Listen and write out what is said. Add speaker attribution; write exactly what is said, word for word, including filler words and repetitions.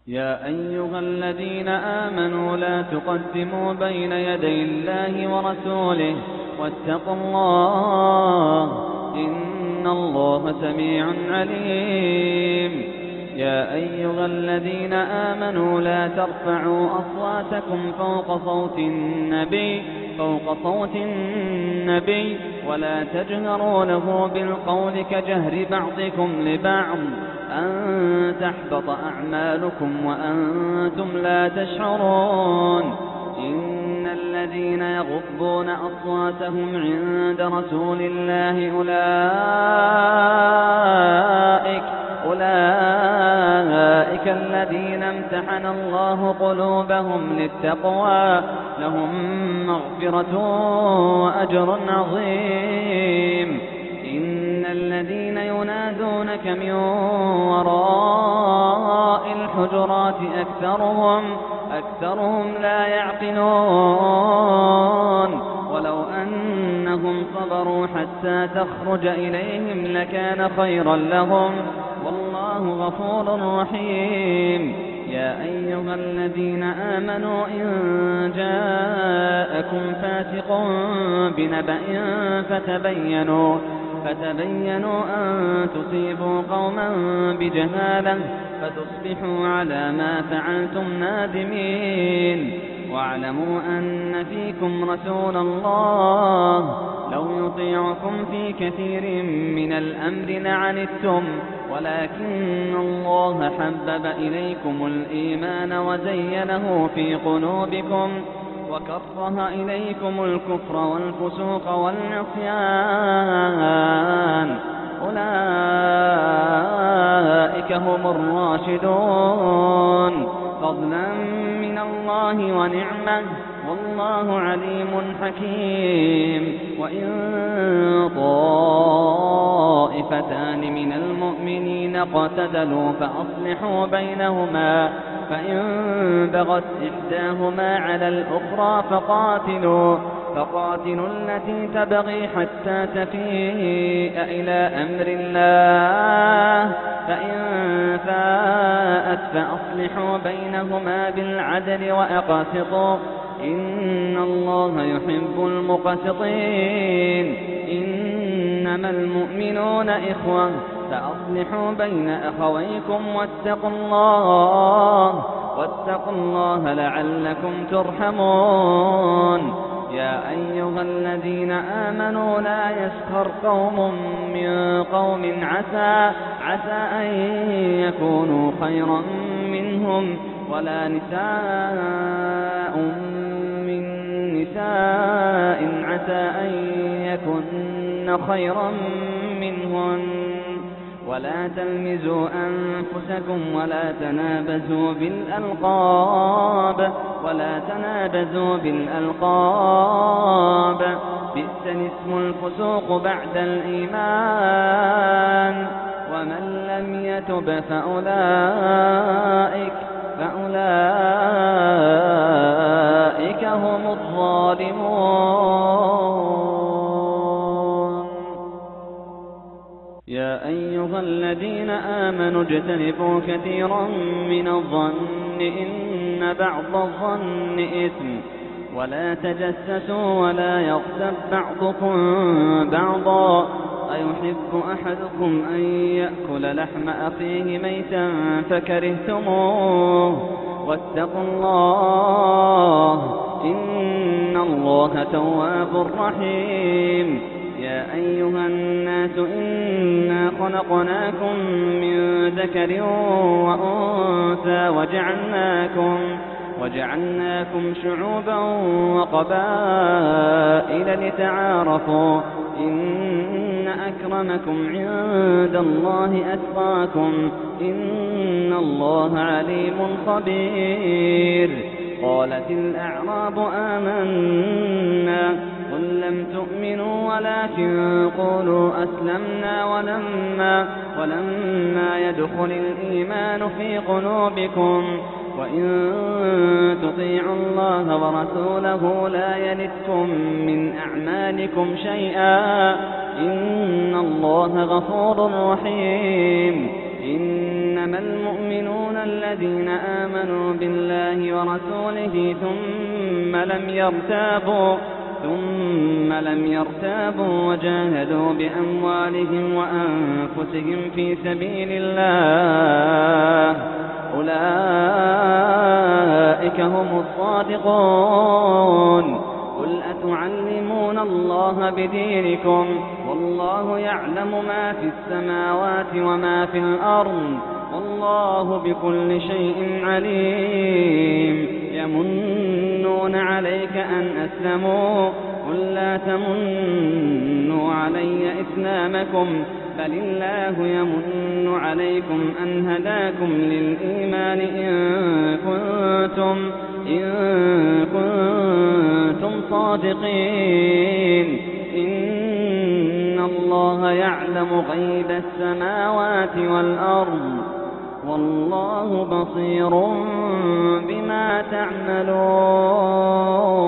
Speaker 1: يا أيها الذين آمنوا لا تقدموا بين يدي الله ورسوله واتقوا الله إن الله سميع عليم. يا أيها الذين آمنوا لا ترفعوا أصواتكم فوق صوت النبي فوق صوت النبي ولا تجهروا له بالقول كجهر بعضكم لبعض أن تحبط أعمالكم وأنتم لا تشعرون. إن الذين يغضون أصواتهم عند رسول الله أولئك أولئك الذين امتحن الله قلوبهم للتقوى لهم مغفرة وأجر عظيم. إن الذين ينادونك من وراء الحجرات أكثرهم أكثرهم لا يعقلون. ولو أنهم صبروا حتى تخرج إليهم لكان خيرا لهم والله غفور رحيم. يا أيها الذين آمنوا إن جاءكم فاسق بنبأ فتبينوا فتبينوا أن تصيبوا قوما بجهالة فتصبحوا على ما فعلتم نادمين. واعلموا أن فيكم رسول الله لو يطيعكم في كثير من الأمر لعنتم ولكن الله حبب إليكم الإيمان وزينه في قلوبكم وكره إليكم الكفر والفسوق والعصيان أولئك هم الراشدون فضلا من الله ونعمة والله عليم حكيم. وإن طائفتان من المؤمنين اقتتلوا فأصلحوا بينهما فإن بغت إحداهما على الأخرى فقاتلوا فقاتلوا التي تبغي حتى تفيء إلى أمر الله فإن فاءت فأصلحوا بينهما بالعدل وأقسطوا إن الله يحب المقسطين. إنما المؤمنون إخوة فأصلحوا بين أخويكم واتقوا الله واتقوا الله لعلكم ترحمون. يا أيها الذين آمنوا لا يسخر قوم من قوم عسى عسى أن يكونوا خيرا منهم ولا نساء من نساء عسى أن يكن خيرا منهن ولا تلمزوا أنفسكم ولا تنابزوا بالألقاب ولا تنابزوا بالألقاب بئس الاسم الفسوق بعد الإيمان ومن لم يتب فأولئك فأولئك هم الظالمون. يا أيها الذين آمنوا اجتنبوا كثيرا من الظن إن بعض الظن إثم ولا تجسسوا ولا يغتب بعضكم بعضا أيحب أحدكم أن يأكل لحم أخيه ميتا فكرهتموه واتقوا الله إن الله تواب رحيم. يا أيها الناس إنا خلقناكم من ذكر وأنثى وجعلناكم وجعلناكم شعوبا وقبائل لتعارفوا إن أكرمكم عند الله أتقاكم إن الله عليم خبير. قالت الأعراب آمنا قل لم تؤمنوا ولكن قولوا أسلمنا ولما, ولما يدخل الإيمان في قلوبكم وإن تطيعوا الله ورسوله لا يلتكم من أعمالكم شيئا إن الله غفور رحيم. إنما المؤمنون الذين الذين آمنوا بالله ورسوله ثم لم يرتابوا ثم لم يرتابوا وجاهدوا بأموالهم وأنفسهم في سبيل الله أولئك هم الصادقون. قل أتعلمون الله بدينكم والله يعلم ما في السماوات وما في الأرض والله بكل شيء عليم. يمنون عليك أن أسلموا قل لا تمنوا علي إسلامكم بل الله يمن عليكم أن هداكم للإيمان إن كنتم, إن كنتم صادقين. إن الله يعلم غيب السماوات والأرض والله بصير بما تعملون.